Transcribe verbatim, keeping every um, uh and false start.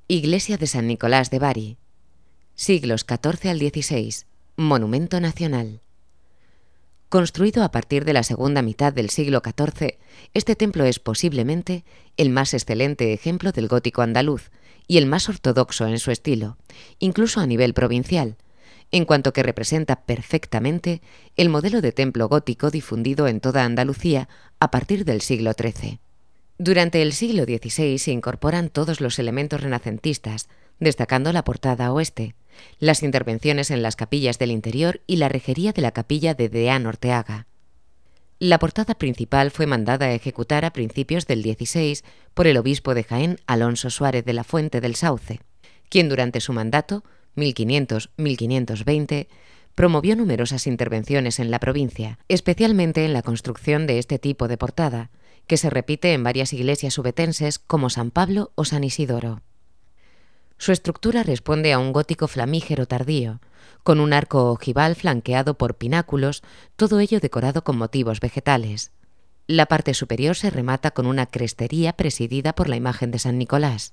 Iglesia de San Nicolás de Bari. Siglos catorce al dieciséis. Monumento nacional. Construido a partir de la segunda mitad del siglo catorce, este templo es posiblemente el más excelente ejemplo del gótico andaluz y el más ortodoxo en su estilo, incluso a nivel provincial, en cuanto que representa perfectamente el modelo de templo gótico difundido en toda Andalucía a partir del siglo trece. Durante el siglo dieciséis se incorporan todos los elementos renacentistas, destacando la portada oeste, las intervenciones en las capillas del interior y la rejería de la capilla de Deán Orteaga. La portada principal fue mandada a ejecutar a principios del dieciséis por el obispo de Jaén, Alonso Suárez de la Fuente del Sauce, quien durante su mandato, mil quinientos a mil quinientos veinte, promovió numerosas intervenciones en la provincia, especialmente en la construcción de este tipo de portada, que se repite en varias iglesias ubetenses como San Pablo o San Isidoro. Su estructura responde a un gótico flamígero tardío, con un arco ojival flanqueado por pináculos, todo ello decorado con motivos vegetales. La parte superior se remata con una crestería presidida por la imagen de San Nicolás.